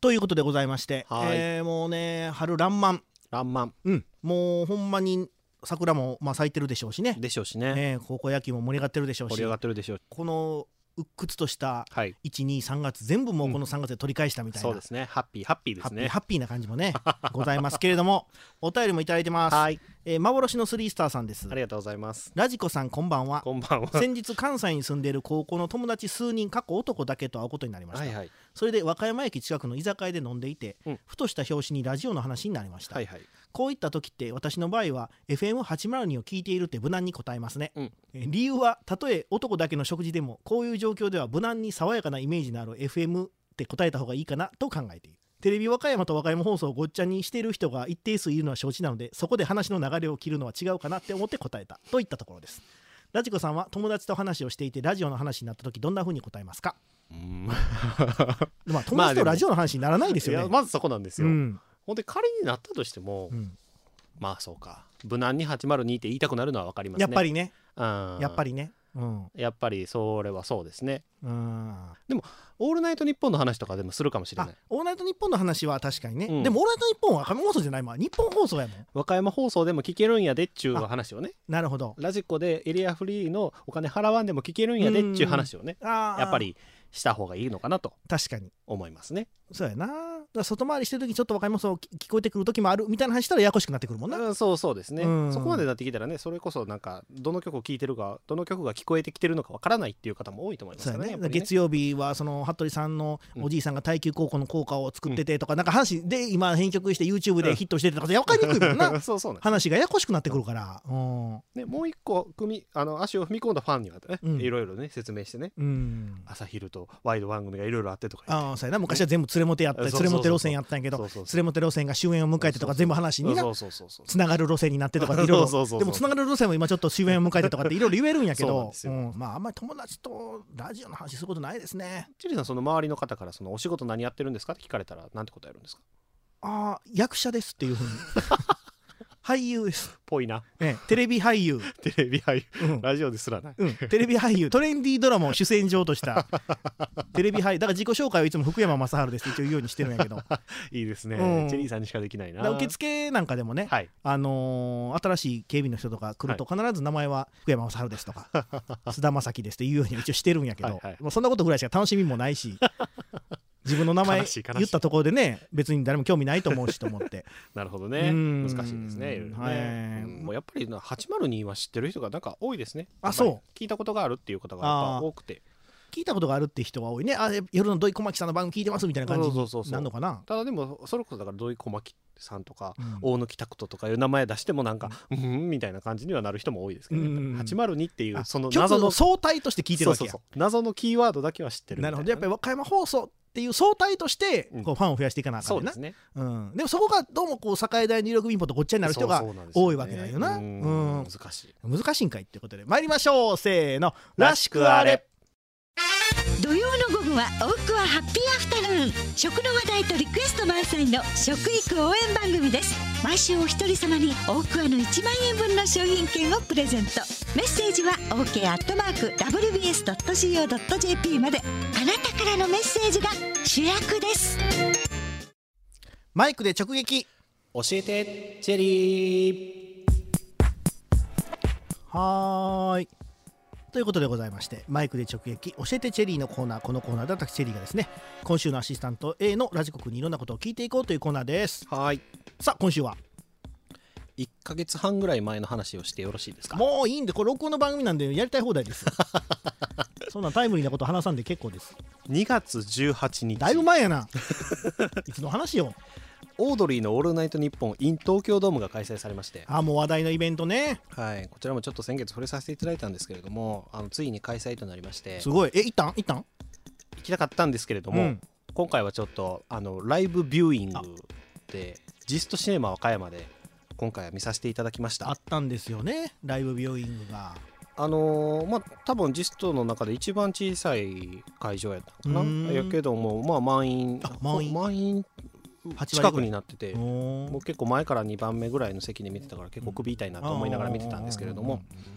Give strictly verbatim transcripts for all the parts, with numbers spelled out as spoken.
ということでございまして、 はい、 えー、もうね春爛漫爛漫、 うん、もうほんまに桜もまあ咲いてるでしょうしねでしょうしね、 えー、高校野球も盛り上がってるでしょうし、 盛り上がってるでしょう。 この鬱屈としたはい、 いち、に、さんがつ全部もうこのさんがつで取り返したみたいな、 うん、そうですね、ハッピーハッピーですね、 ハッピーハッピーな感じもねございますけれどもお便りもいただいてます。 はい、 えー、幻のスリースターさんです。 ありがとうございます。 ラジコさんこんばんは。 こんばんは。 先日関西に住んでいる高校の友達数人過去男だけと会うことになりました、 はいはい、 それで和歌山駅近くの居酒屋で飲んでいて、うん、ふとした拍子にラジオの話になりました、 はいはい、 こういった時って私の場合は エフエムはちまるに を聞いているって無難に答えますね、うん、え理由はたとえ男だけの食事でもこういう状況では無難に爽やかなイメージのある エフエム って答えた方がいいかなと考えている。テレビ和歌山と和歌山放送をごっちゃにしている人が一定数いるのは承知なので、そこで話の流れを切るのは違うかなって思って答えたといったところです。ラジコさんは友達と話をしていてラジオの話になった時どんな風に答えますか？うーんまあ友達とラジオの話にならないですよね。 いやまずそこなんですよ、うん、ほんで仮になったとしても、うん、まあそうか無難にはちまるにって言いたくなるのは分かりますね。 やっぱりね、 うん、 やっぱりね、うん、 やっぱりそれはそうですね。 うん、 でもオールナイトニッポンの話とかでもするかもしれない。 オールナイトニッポンの話は確かにね、うん、でもオールナイトニッポンは和歌山放送じゃないもん、日本放送やもん。 和歌山放送でも聞けるんやでっちゅう話をね。 なるほど。 ラジコでエリアフリーのお金払わんでも聞けるんやでっちゅう話をね、やっぱりした方がいいのかなと確かに思いますね。 そうやな。だから外回りしてる時ちょっと和歌山放送聞こえてくる時もあるみたいな話したらややこしくなってくるもんな、 うん、そうそうですね、うん、そこまでなってきたらね、それこそなんかどの曲を聴いてるかどの曲が聞こえてきてるのかわからないっていう方も多いと思いますから ね, ね, ね月曜日はその服部さんのおじいさんが耐久高校の校歌を作っててとか、うん、なんか話で今編曲して YouTube でヒットしててとか分かりにくいもんなそうそうなん話がややこしくなってくるから、うんね、もう一個組あの足を踏み込んだファンにはね、うん、いろいろね説明してね、うん、朝昼とワイド番組がいろいろあってとか言って、 あそうやな、昔は全部連れモテやったり連れモテ路線やったんやけど、連れモテ路線が終焉を迎えてとか全部話になつながる路線になってとかいろいろ、でもつながる路線も今ちょっと終焉を迎えてとかっていろいろ言えるんやけどうん、まああんまり友達とラジオの話することないですね。 チリさん、その周りの方からそのお仕事何やってるんですかって聞かれたらなんて答えるんですか？ ああ役者ですっていうふうに俳優ですぽいな、 ね、テレビ俳優テレビ俳優、うん、ラジオですらない、 うん、テレビ俳優トレンディードラマを主戦場としたテレビ俳優だから自己紹介をいつも福山雅治ですって一応言うようにしてるんやけどいいですね、うん、チェリーさんにしかできないな。 受付なんかでもね、はい、あのー、新しい警備の人とか来ると必ず名前は福山雅治ですとか菅田将暉ですって言うように一応してるんやけどはい、はい、もうそんなことぐらいしか楽しみもないし自分の名前言ったところでね別に誰も興味ないと思うしと思ってなるほどね、難しいですね、ね、はい、うん、もうやっぱりはちまるには知ってる人がなんか多いですね。 あ、そう聞いたことがあるっていう方がやっぱ多くて、 聞いたことがあるって人が多いね。あ、夜の土井小牧さんの番組聞いてますみたいな感じになるのかな。 ただでもそれこそだから土井小牧さんとか、うん、大貫拓人とかいう名前出してもなんかうん、うんみたいな感じにはなる人も多いですけど、ね、うん、はちまるにっていうその謎の総体として聞いてるわけや。 そうそうそう、謎のキーワードだけは知ってるみたいな。 なるほど。やっぱり和歌山放送っていう総体としてこうファンを増やしていかなあかんねんな、うん、そうですね、うん、でもそこがどうもこう栄大入力民法とごっちゃになる人が多いわけだよな。うんうん、 難しい難しいんかいってことで参りましょう。せーの、らしくあれ。 土曜の午後は大桑ハッピーアフタヌーン、食の話題とリクエスト満載の食育応援番組です。毎週お一人様に大桑のいちまんえん分の商品券をプレゼント。メッセージは オーケーアットマークダブリュービーエスドットシーオードットジェーピー まで。あなたからのメッセージが主役です。 マイクで直撃教えてチェリー。 はーい、ということでございまして、マイクで直撃教えてチェリーのコーナー。このコーナーで私チェリーがですね、今週のアシスタント A のラジコ君にいろんなことを聞いていこうというコーナーです。 はい。 さあ今週はいっかげつはんぐらい前の話をしてよろしいですか？ もういいんで、これ録音の番組なんでやりたい放題ですそんなタイムリーなこと話さんで結構です。 にがつじゅうはちにち、 だいぶ前やないつの話よ。 オードリーのオールナイトニッポン in 東京ドームが開催されまして、 あ、もう話題のイベントね。 はい、こちらもちょっと先月触れさせていただいたんですけれども、あのついに開催となりまして、 すごい。え、行ったん行ったん行きたかったんですけれども、うん、今回はちょっとあのライブビューイングでジストシネマ和歌山で今回は見させていただきました。 あったんですよね、ライブビューイングが。 あのー、まあ多分ジストの中で一番小さい会場やったのかな。やけどもまあ満員満員満員近くになってて、もう結構前からにばんめぐらいの席で見てたから結構首痛いなと思いながら見てたんですけれども、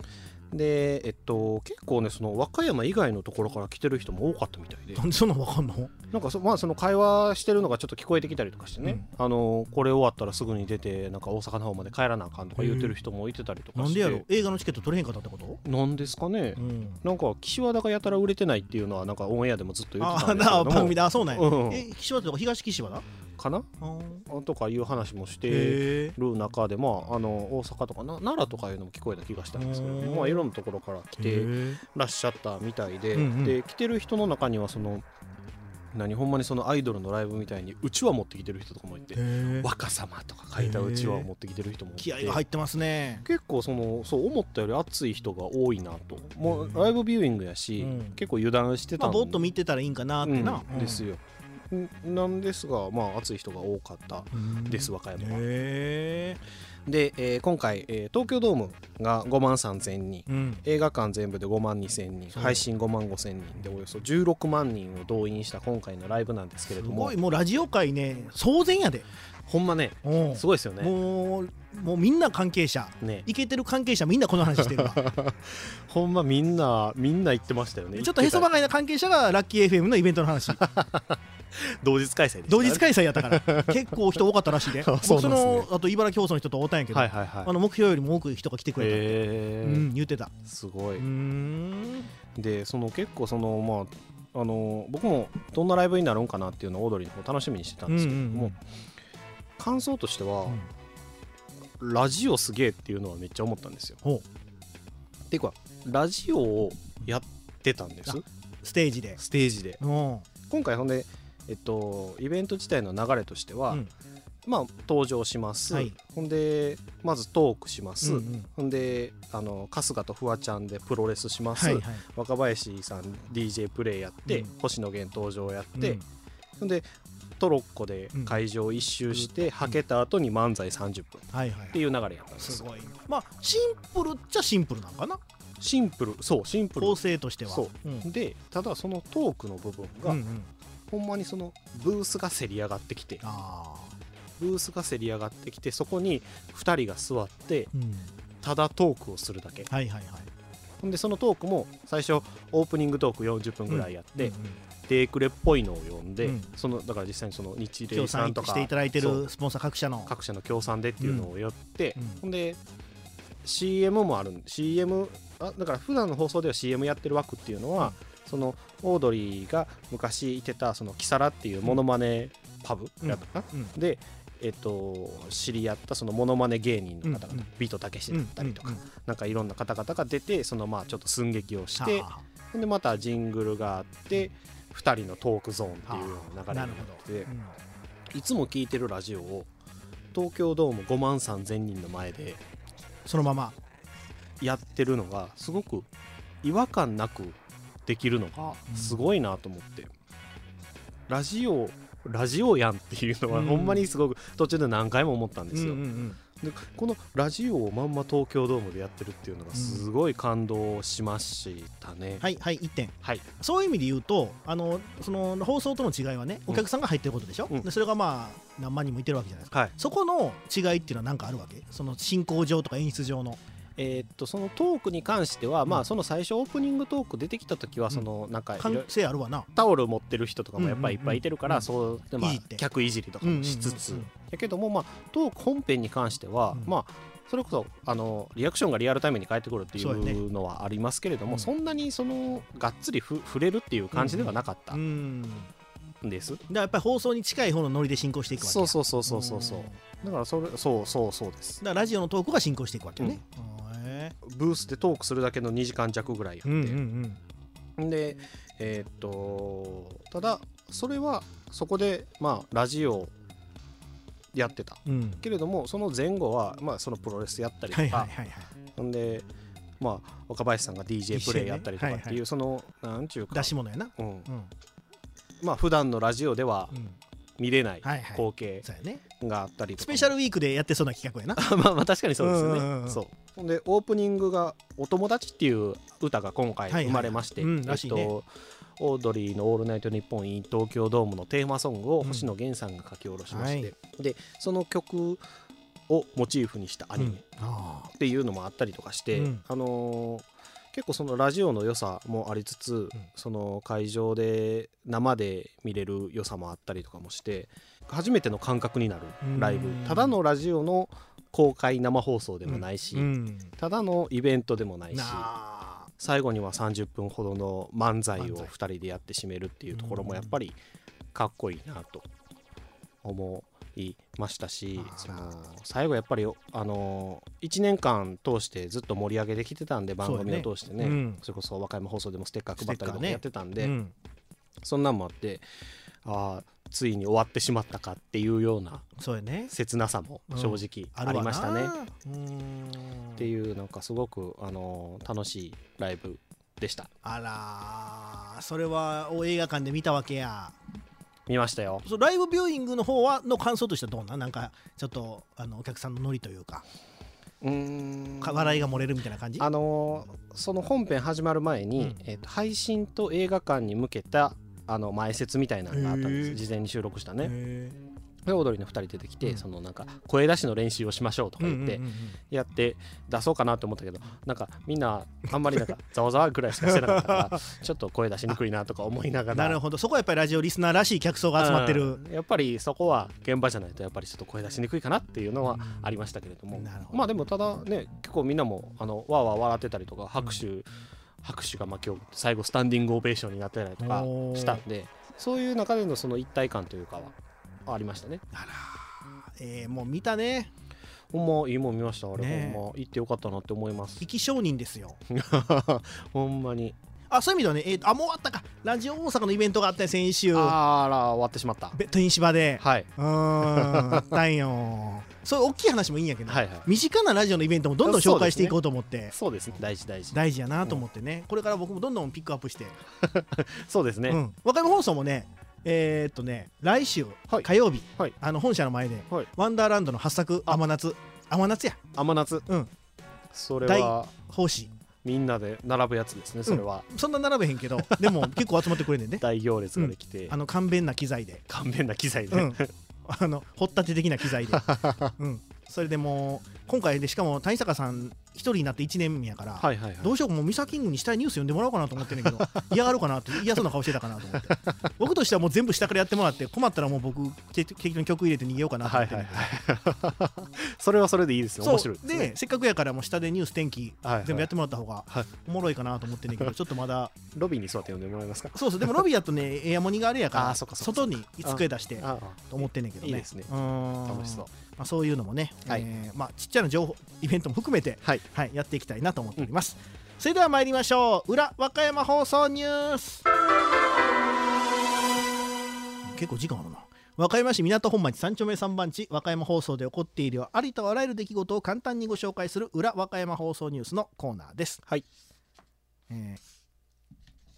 でえっと結構ねその和歌山以外のところから来てる人も多かったみたいで、 なんでそんなの分かんの？ なんか そ,、まあ、その会話してるのがちょっと聞こえてきたりとかしてね、うん、あのこれ終わったらすぐに出てなんか大阪の方まで帰らなあかんとか言ってる人もいてたりとかして、 なんでやろ？映画のチケット取れへんかったってこと？ なんですかね、うん、なんか岸和田がやたら売れてないっていうのはなんかオンエアでもずっと言ってたんですけども、 ああ番組で、あそうなんや、 うん、 え岸和田とか東岸和田かなとかいう話もしてる中で、まあ、あの大阪とかな奈良とかいうのも聞こえた気がしたんですけど、まあ、いろんなところから来てらっしゃったみたいで、うんうん、で来てる人の中にはその何ほんまにそのアイドルのライブみたいにうちわ持ってきてる人とかもいて、若様とか書いたうちわを持ってきてる人もいて、 気合が入ってますね。 結構そのそう思ったより熱い人が多いなと。もうライブビューイングやし、うん、結構油断してたんで、 まあ、ぼーっと見てたらいいんかなってな、 うん、ですよ。なんですが、まあ、熱い人が多かったです、和歌山は。で、えー、今回、えー、東京ドームがごまんさんぜんにん、うん、映画館全部でごまんにせんにん、配信ごまんごせんにんでおよそじゅうろくまんにんを動員した今回のライブなんですけれども、 すごい、もうラジオ界ね騒然やで。 ほんまね、すごいですよね。 もうもうみんな関係者、ね、イケてる関係者みんなこの話してるわほんまみんなみんな言ってましたよね。 ちょっとへそばがいな関係者がラッキー エフエム のイベントの話同日開催でした、ね、 同日開催やったから結構人多かったらしいで僕そのあと茨城放送の人と会ったんやけど、はいはいはい、あの目標よりも多く人が来てくれたって、えーうん、言ってた。 すごい。うーんでその結構そのまああの僕もどんなライブになるんかなっていうのをオードリーの方楽しみにしてたんですけども、うんうんうん、感想としては、うん、ラジオすげえっていうのはめっちゃ思ったんですよ。っていうかラジオをやってたんです。 ステージでステージで今回ほんで、えっと、イベント自体の流れとしては、うん、まあ登場します、はい、ほんでまずトークします、うんうん、ほんであの春日とフワちゃんでプロレスします、はいはい、若林さん ディージェー プレイやって、うん、星野源登場やって、うん、ほんでトロッコで会場一周して、うん、はけた後に漫才さんじゅっぷんっていう流れやったんです。 すごい。まあシンプルっちゃシンプルなのかな。 シンプル、そうシンプル構成としては。 そう、うん、でただそのトークの部分が、うんうん、ほんまにそのブースがせり上がってきて、あブースがせり上がってきてそこにふたりが座って、うん、ただトークをするだけ、はいはいはい、ほんでそのトークも最初オープニングトークよんじゅっぷんぐらいやって、うんうんうん、デークレっぽいのを読んで、うん、そのだから実際にその日霊さんとかしていただいてるスポンサー各社の各社の協賛でっていうのをやって、うんうん、ほんで シーエム もあるんで シーエム あだから普段の放送では シーエム やってる枠っていうのは、うん、そのオードリーが昔いてたそのキサラっていうモノマネパブやったかな、うんうん、で、えっと、知り合ったそのモノマネ芸人の方々、うんうん、ビートたけしだったりとか、うんうんうん、なんかいろんな方々が出てそのまあちょっと寸劇をしてでまたジングルがあってふたりのトークゾーンっていうような流れになって、うん、いつも聞いてるラジオを東京ドームごまんさんぜんにんの前でそのままやってるのがすごく違和感なくできるのがすごいなと思って、うん、ラジオラジオやんっていうのはほんまにすごく途中で何回も思ったんですよ、うんうんうん、でこのラジオをまんま東京ドームでやってるっていうのがすごい感動しましたね、うん、 はいはいいってん、 はい、 そういう意味で言うとあのその放送との違いはねお客さんが入ってることでしょ、うん、でそれがまあ何万人もいてるわけじゃないですか、はい、そこの違いっていうのは何かあるわけ？その進行上とか演出上のえー、っとそのトークに関しては、うん、まあその最初オープニングトーク出てきた時はそのなんか関係あるわなタオル持ってる人とかもやっぱりいっぱいいてるから、うんうんうん、そうでまあ客いじりとかもしつつ、やけどもまあトーク本編に関しては、うん、まあそれこそあのリアクションがリアルタイムに返ってくるっていうのはありますけれども、そ, ね、うん、そんなにそのがっつりふ触れるっていう感じではなかった、うんうんです。だからやっぱり放送に近い方のノリで進行していくわけ。 そうそうそうそうそうそう。だからそれそうそうそうです。 だからラジオのトークが進行していくわけよね、 うん、ブースでトークするだけのにじかん弱ぐらいやって、うんうんうん、でえー、っとただそれはそこでまあラジオやってた、うん、けれどもその前後はまあそのプロレスやったりとか、はいはいはいはい、ほんでまあ若林さんが ディージェー プレイやったりとかっていう、ねはいはい、そのなんちゅうか出し物やな、うんうん、 まあ普段のラジオでは見れない光景があったりとか、 スペシャルウィークでやってそうな企画やなまあまあ確かにそうですよね、うんうんうん、そうでオープニングがお友達っていう歌が今回生まれまして、はいはい、うん、らしいね、えっとオードリーのオールナイトニッポン in 東京ドームのテーマソングを星野源さんが書き下ろしまして、うんはい、でその曲をモチーフにしたアニメっていうのもあったりとかして、うん、あのー、結構そのラジオの良さもありつつ、うん、その会場で生で見れる良さもあったりとかもして初めての感覚になるライブ、ただのラジオの公開生放送でもないし、うん、ただのイベントでもないし、最後にはさんじゅっぷんほどの漫才をふたりでやって締めるっていうところもやっぱりかっこいいなと思いましたし、その最後やっぱりあのいちねんかん通してずっと盛り上げてきてたんで、番組を通してね、うん、それこそ和歌山放送でもステッカー配ったりとかやってたんで、ね、うん、そんなんもあって、あついに終わってしまったかっていうような切なさも正直ありましたね、うん、っていうなんかすごくあの楽しいライブでした。 あら、それは映画館で見たわけや。 見ましたよ。 そライブビューイングの方はの感想としてはどうな、なんかちょっとあのお客さんのノリというか、うーん笑いが漏れるみたいな感じ。 あのー、その本編始まる前に、うん、えーと、配信と映画館に向けたあの前説みたいなのがあったんです。事前に収録したね。でオードリーのふたり出てきて、うん、そのなんか声出しの練習をしましょうとか言ってやって出そうかなと思ったけど、なんかみんなあんまりなんかざわざわぐらいしかしてなかったからちょっと声出しにくいなとか思いながら。 なるほど、そこはやっぱりラジオリスナーらしい客層が集まってる、 うん、やっぱりそこは現場じゃないとやっぱりちょっと声出しにくいかなっていうのはありましたけれども、うん、まあでもただね、結構みんなもあのわーわー笑ってたりとか拍手、うん、拍手がまあ今日最後スタンディングオベーションになってたりとかしたんで、そういう中でのその一体感というかはありましたね。 あら、えー、もう見たね。 ほんまいいもん見ました。あれ、ね、ほんま行ってよかったなって思います。 生き証人ですよほんまに。 あ、そういう意味ではね、えー、あもう終わったか。ラジオ大阪のイベントがあったよ先週。 あら終わってしまった。 トゥイン芝で、 はい、 うーんあったんよ。そういう大きい話もいいんやけど、はいはい、身近なラジオのイベントもどんどん紹介していこうと思って。 そうですね、大事大事大事やなと思ってね、うん、これから僕もどんどんピックアップしてそうですね、うん、 和歌山放送もね、えー、っとね来週、はい、火曜日、はい、あの本社の前で、はい、ワンダーランドのはっさく甘夏甘夏や甘夏、 うん、 それは大奉仕みんなで並ぶやつですね。それは、 うん、そんな並べへんけどでも結構集まってくれんねんね大行列ができて、 うん、あの簡便な機材で簡便な機材で、うん、 あの掘ったて的な機材で、うん、それでもう今回でしかも谷坂さん一人になっていちねんめやから、はいはいはい、どうしようかもうミサキングにしたいニュース読んでもらおうかなと思ってんねんけど嫌がるかなって嫌そうな顔してたかなと思って僕としてはもう全部下からやってもらって困ったらもう僕適当に曲入れて逃げようかなと思ってんねんけど、はいはいはい、 それはそれでいいですよ。面白いですね。 でせっかくやからもう下でニュース天気全部やってもらった方がおもろいかなと思ってんねんけど、ちょっとまだロビーに座って読んでもらえますか。 そうそうでもロビーやとねエアモニがあれやから外に机出してと思ってんねんけどね。 いいですね、楽しそう。 まあ、そういうのもね、はい、えーまあ、ちっちゃな情報イベントも含めて、はいはい、やっていきたいなと思っております、うん、それでは参りましょう。裏和歌山放送ニュース。結構時間あるな。和歌山市港本町さん丁目さん番地和歌山放送で起こっているありとあらゆる出来事を簡単にご紹介する裏和歌山放送ニュースのコーナーです、はい。えー、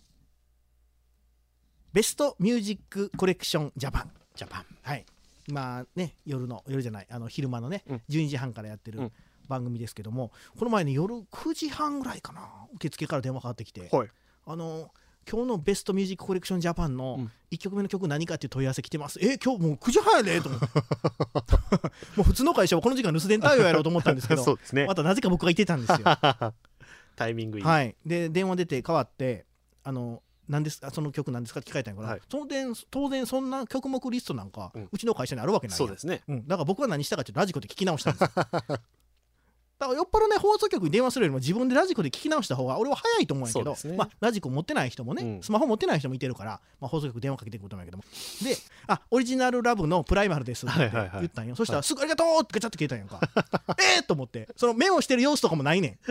ベストミュージックコレクションジャパンジャパン、はい、まあね、夜の夜じゃないあの昼間のね、うん、じゅうにじはんからやってる番組ですけども、この前ね夜くじはんぐらいかな、受付から電話かかってきて、はい、あの今日のベストミュージックコレクションジャパンのいっきょくめの曲何かっていう問い合わせ来てます、うん、え今日もうくじはんやでと思ってもう普通の会社はこの時間留守電対応やろうと思ったんですけどそうですね、またなぜか僕が言ってたんですよタイミングいい、 はい、で電話出て変わってあの何ですかその曲なんですかって聞かれたんやから、はい、当然当然そんな曲目リストなんか、うん、うちの会社にあるわけないやん。 そうですね、 うん、だから僕は何したかっていうとラジコで聞き直したんですよだからよっぽどね放送局に電話するよりも自分でラジコで聞き直した方が俺は早いと思うんやけど、ね、まあ、ラジコ持ってない人もね、うん、スマホ持ってない人もいてるから、まあ、放送局電話かけてくると思うんやけども、であオリジナルラブのプライマルですって言ったんよ、はいはいはい、そしたらすぐありがとうってガチャッと消えたんやんかえーっと思って、そのメモしてる様子とかもないねん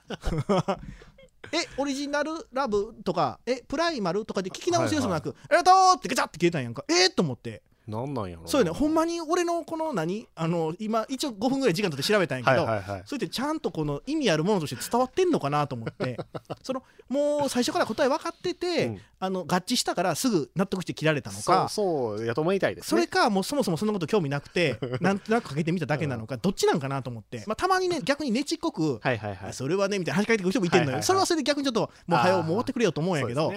えオリジナルラブとかえプライマルとかで聞き直す様子もなく、はいはい、ありがとうってガチャッて消えたんやんか。えーっと思って、 なんなんやろな。 そうよね、ほんまに俺のこの何あの今一応ごふんぐらい時間取って調べたんやけど、はいはいはい、それってちゃんとこの意味あるものとして伝わってんのかなと思ってそのもう最初から答え分かってて、うん、あの合致したからすぐ納得して切られたのか、 そうそうやと思いたいですね。 それかもうそもそもそんなこと興味なくてなんとなくかけてみただけなのか、うん、どっちなんかなと思って、まあ、たまにね逆にねちっこく、はいはいはい、それはねみたいな話しかけてくる人もいてんのよ、はいはいはい、それはそれで逆にちょっともう早うもう終わってくれよと思うんやけど、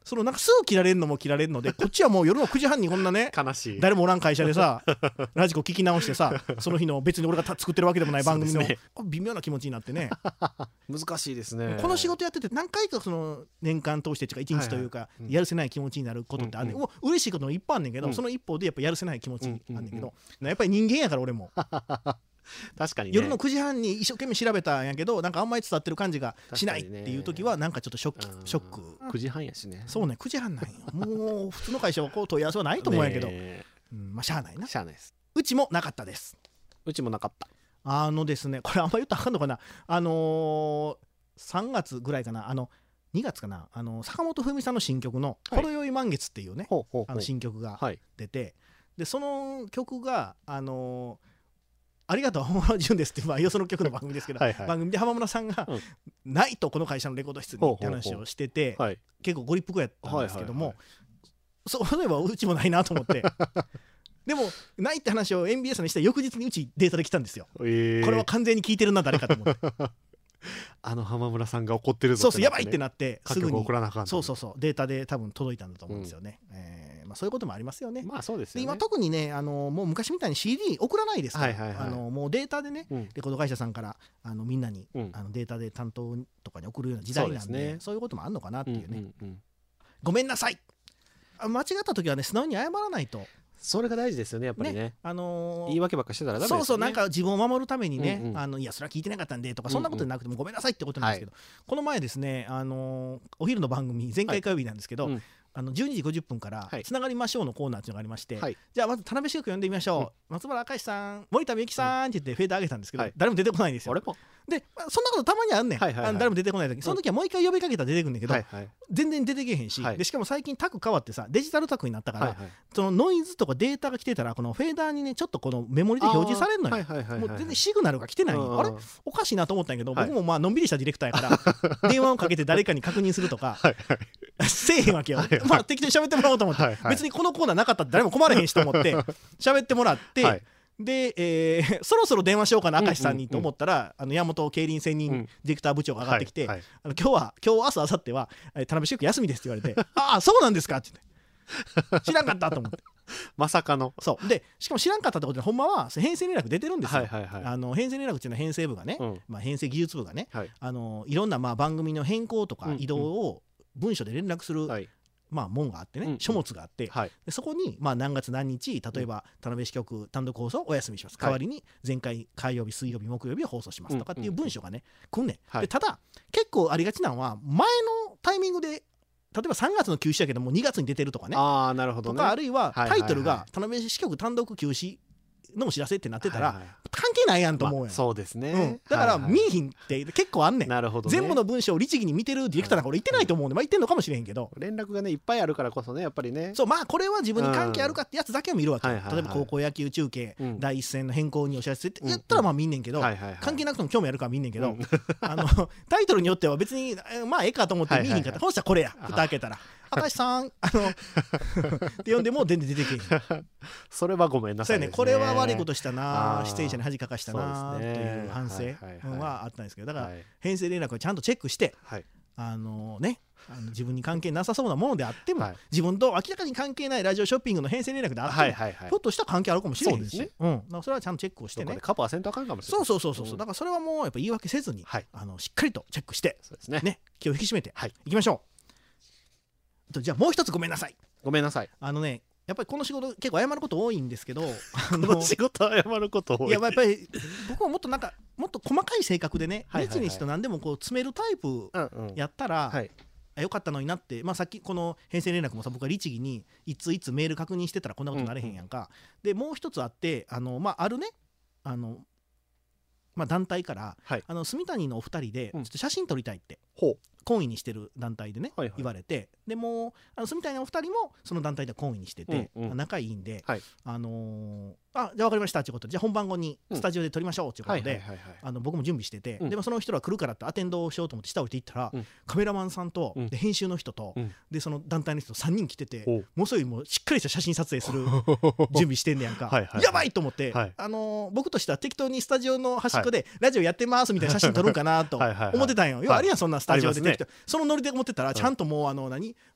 そのなんかすぐ切られるのも切られるのでこっちはもう夜のくじはんにこんなね悲しい誰もおらん会社でさラジコ聞き直してさその日の別に俺が作ってるわけでもない番組の、ね、微妙な気持ちになってね難しいですね。 この仕事やってて何回かその年間通してっていうかいちにちというかやるせない気持ちになることってある、ねうんうん、嬉しいこともいっぱいあんねんけど、うん、その一方でやっぱやるせない気持ちあんねんけど、うんうんうん、やっぱり人間やから俺も確かに、ね、 夜のくじはんに一生懸命調べたんやけどなんかあんまり伝わってる感じがしないっていう時はなんかちょっとショック、ショックくじはんやしね。 そうねくじはんなんよもう普通の会社はこう問い合わせはないと思うんやけど、うん、まあしゃあないな。 しゃあないです。 うちもなかったです。 うちもなかった。 あのですねこれあんま言ったらあかんのかなあのー、さんがつぐらいかなあのにがつかなあの坂本冬美さんの新曲の「ほろ酔い満月」っていうね、はい、あの新曲が出て、はい、でその曲があのーありがとう浜村淳ですって、まあ、よその曲の番組ですけどはい、はい、番組で浜村さんが、うん、ないとこの会社のレコード室にって話をしてて、はい、結構ご立腹やったんですけども、はいはいはい、そういえばうちもないなと思ってでもないって話を エヌビーエス にした翌日にうちデータで来たんですよ、えー、これは完全に聞いてるな誰かと思ってあの浜村さんが怒ってるぞそうそうやばいってなってすぐに送らなあかんそうそうそうデータで多分届いたんだと思うんですよね、うんえーまあ、そういうこともありますよね。 まあそうですよね。 で今特にねあのもう昔みたいに シーディー 送らないですから、はいはいはい、あのもうデータでね、うん、レコード会社さんからあのみんなに、うん、あのデータで担当とかに送るような時代なん で, そうです、ね、そういうこともあるのかなっていうね、うんうんうん、ごめんなさい間違った時はね素直に謝らないとそれが大事ですよねやっぱり ね, ね、 あのー、 言い訳ばっかしてたらダメですよね。 そうそうなんか自分を守るためにね、うんうん、あのいやそれは聞いてなかったんでとかそんなことじゃなくてもごめんなさいってことなんですけど、はい、この前ですね、あのー、お昼の番組前回火曜日なんですけど、はいうんあのじゅうにじごじゅっぷんからつながりましょうのコーナーっていうのがありまして、はい、じゃあまず田辺志学呼んでみましょう、うん、松原明さん森田美幸さんって言ってフェード上げたんですけど、はい、誰も出てこないんですよ。で、まあ、そんなことたまにあんねん、はいはいはい、あの誰も出てこない時その時はもう一回呼びかけたら出てくるんだけど、はいはい、全然出てけへんし、はい、でしかも最近タク変わってさデジタルタクになったから、はいはい、そのノイズとかデータが来てたらこのフェーダーにねちょっとこのメモリで表示されるのよ、はいはいはいはい、もう全然シグナルが来てないんあれおかしいなと思ったんやけど、はい、僕もまあのんびりしたディレクターやから電話をかけて誰かに確認するとかはい、はい、せえへんわけよ、はいはい、まあ適当に喋ってもらおうと思って、はいはい、別にこのコーナーなかったって誰も困れへんしと思って喋ってもらって、はいで、えー、そろそろ電話しようかな明石さんにと思ったら、うんうんうん、あの山本競輪専任ディレクター部長が上がってきて、うんはいはい、あの今日は今日明日明後日は田辺志学休みですって言われてああそうなんですかって言って知らんかったと思ってまさかのそうでしかも知らんかったってことでほんまは編成連絡出てるんですよ、はいはいはい、あの編成連絡っていうのは編成部がね、うんまあ、編成技術部がね、はい、あのいろんなまあ番組の変更とか移動を文書で連絡する、うんうんはいまあ、門があってね、うんうん、書物があって、はい、でそこに、まあ、何月何日例えば田辺支局単独放送をお休みします、はい、代わりに前回火曜日水曜日木曜日を放送しますとかっていう文章がね、うんうん、来んねん、はい、でただ結構ありがちなのは前のタイミングで例えばさんがつの休止だけどもにがつに出てるとかねあーなるほどねとかあるいはタイトルが田辺支局単独休止のお知らせってなってたら、はいはい、関係ないやんと思うやん、まあ、 そうですね、 うん、だから見えひんって結構あんねん、 なるほどね、 全部の文章を律儀に見てるディレクターなんか俺言ってないと思うんで、まあ、言ってんのかもしれへんけど連絡がねいっぱいあるからこそねやっぱりねそうまあこれは自分に関係あるかってやつだけを見るわけ、うんはいはいはい、例えば高校野球中継、うん、だい一戦の変更にお知らせって言ったらまあ見んねんけど、うんうんはいはいはい、関係なくても興味あるから見んねんけど、うん、あのタイトルによっては別にまあええかと思って見にんかったら、はいはいはい、ほんしたらこれや蓋開けたら明石さんあのって呼んでも全然出てけへんそれはごめんなさいですね。 これは悪いことしたな出演者に恥かかしたなという反省はあったんですけどだから編成連絡をちゃんとチェックして、はい、あのねあの自分に関係なさそうなものであっても、はい、自分と明らかに関係ないラジオショッピングの編成連絡であっても、はいはいはい、ひょっとしたら関係あるかもしれないし、ねうん、だからそれはちゃんとチェックをしてねカバーせんとあかんかもしれない。 そうそうそうそう、うん、だからそれはもうやっぱ言い訳せずに、はい、あのしっかりとチェックしてそうですね、ね気を引き締めて、はい、いきましょう。じゃあもう一つごめんなさいごめんなさいあのねやっぱりこの仕事結構謝ること多いんですけどこの仕事謝ること多いいややっぱり僕はもっとなんかもっと細かい性格でね熱にして何でもこう詰めるタイプやったら、はい、よかったのになって、まあ、さっきこの編成連絡もさ僕は律儀にいついつメール確認してたらこんなことになれへんやんか、うんうん、でもう一つあってあの、まあ、あるねあの、まあ、団体から、はい、あの住谷のお二人でちょっと写真撮りたいって、うん、懇意にしてる団体でね、はいはい、言われてでもあの住谷のお二人もその団体で懇意にしてて、うんうん、仲いいんで、はい、あのー、あじゃあ分かりましたっていうことでじゃあ本番後にスタジオで撮りましょうっていうことで僕も準備してて、うん、でもその人ら来るからってアテンドをしようと思って下降りていったら、うん、カメラマンさんと、うん、で編集の人と、うん、でその団体の人さんにん来てて、うん、もうそれもしっかりした写真撮影する準備してんねやんかはい、はい、やばいと思って、はい、あのー、僕としては適当にスタジオの端っこで、はい、ラジオやってますみたいな写真撮るんかなと思ってたんよ。要はあるやんそんなスタジオで適当、はい、そのノリで思ってたらちゃんともうあの何まあ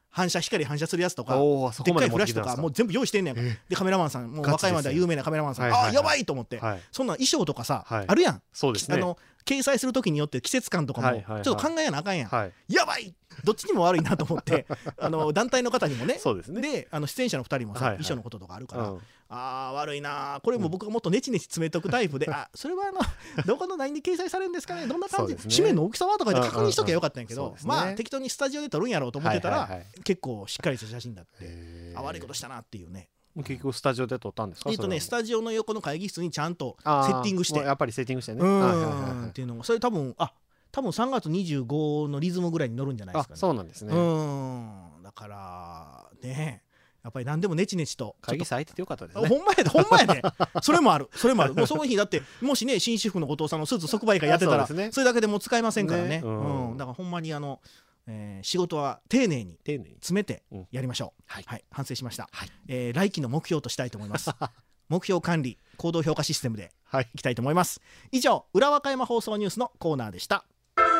反射光反射するやつとかおーそでっかいこまで持フラッシュとかってきたんですかもう全部用意してんねんから、 えーでカメラマンさんもう和歌山では有名なカメラマンさん、 はいはいはいあやばいと思って、 はい、 そんな衣装とかさ、 はいあるやん、 そうですね。 あの掲載する時によって季節感とかもはいはいはいちょっと考えやなあかんやん、 はい、 やばいどっちにも悪いなと思ってあの団体の方にもねそうですね。 であの出演者のふたりもさ、 はいはい衣装のこととかあるから、 うんあー悪いなこれも僕がもっとネチネチ詰めとくタイプで、あそれはあのどこのラインに掲載されるんですかね、どんな感じ、 そうですね紙面の大きさはとかで確認しときゃよかったんやけど、 うんうんうんそうですねまあ適当にスタジオで撮るんやろうと思ってたら、 はいはいはい結構しっかりした写真だって、 へーあ悪いことしたなっていうね。 結局スタジオで撮ったんですか？ えっとねスタジオの横の会議室にちゃんとセあーッティングしてもうやっぱりセッティングしてね。 うはいはいはいはいーんっていうのもそれ多分あ多分さんがつにじゅうごのリズムぐらいに乗るんじゃないですかね。 あそうなんですね。 うーんだからねやっぱり何でもネチネチと会議室空いててよかったですね。 ほんまやでほんまやでそれもあるそれもあるもうその日だってもしね紳士服の後藤さんのスーツ即売会やってたらあそ,、 そうですねそれだけでもう使えませんからねねううんん、だからほんまにあの、えー仕事は丁寧に丁寧に。 詰めてやりましょう、 はいはい、反省しました、 はいえー来期の目標としたいと思います目標管理行動評価システムではいいきたいと思います。以上裏和歌山放送ニュースのコーナーでした。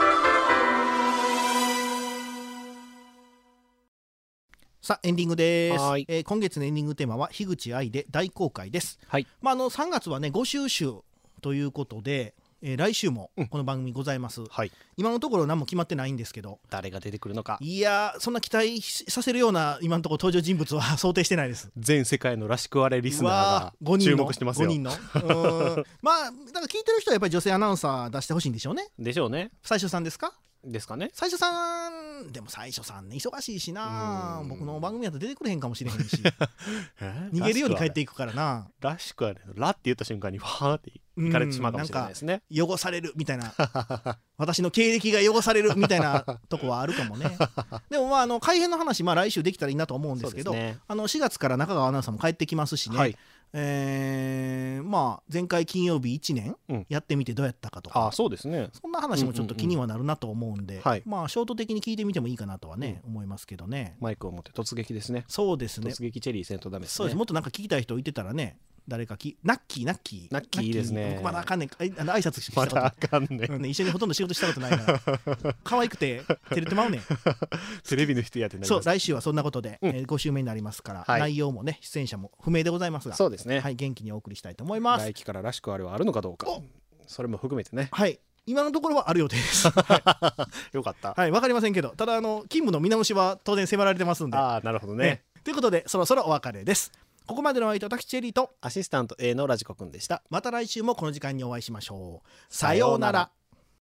さあエンディングです、 はいえー今月のエンディングテーマは樋口愛で大公開です、 はいまあ、あのさんがつはねご収集ということで、えー来週もこの番組ございます、 はい。 今のところ何も決まってないんですけど誰が出てくるのか。 いやーそんな期待させるような今のところ登場人物は想定してないです。 全世界のらしくあれリスナーうわがーごにんの注目してますよ。 ごにんのうーんまあだから聞いてる人はやっぱり女性アナウンサー出してほしいんでしょうね。 でしょうね。 最初さんですか？ ですかね。 最初さんでも最初さんね忙しいしなうん僕の番組やったら出てくれへんかもしれへんしえー逃げるように帰っていいくからならしくはね。ラって言った瞬間にファーって行かれてしまうかもしれないですね。 汚されるみたいな私の経歴が汚されるみたいなとこはあるかもねでもまああの改編の話、まあ、来週できたらいいなと思うんですけどそうですねあのしがつから中川アナウンサーも帰ってきますしね、 はい。 えーまあ前回金曜日いちねんうんやってみてどうやったかとか、 あそうですね。 そんな話もちょっと気にはなるなと思うんで、 うんうんうんはいまあショート的に聞いてみてもいいかなとはね、思いますけどね。 マイクを持って突撃ですね。 そうですね突撃チェリーせんとダメですね。 そうですもっとなんか聞きたい人いてたらね誰かきナッキーナッキーナッキーいいですね僕まだあかんねんああの挨拶しかましたことだあかんね。 うんね、一緒にほとんど仕事したことないから可愛くて照れてまうねんテレビの人やってなります。 そう来週はそんなことで、 うんえーご週目になりますから、 はい内容もね出演者も不明でございますがそうですね。 はい、元気にお送りしたいと思います。 来期かららしくあれはあるのかどうかお。 それも含めてね。 はい今のところはある予定です。 よかった。 はい、わかりませんけど、ただあの勤務の見直しは当然迫られてますんで。 ああなるほどねね。 ということでそろそろお別れです。ここまでの相手私チェリーとアシスタント A のラジコくんでした。 また来週もこの時間にお会いしましょう。さようなら。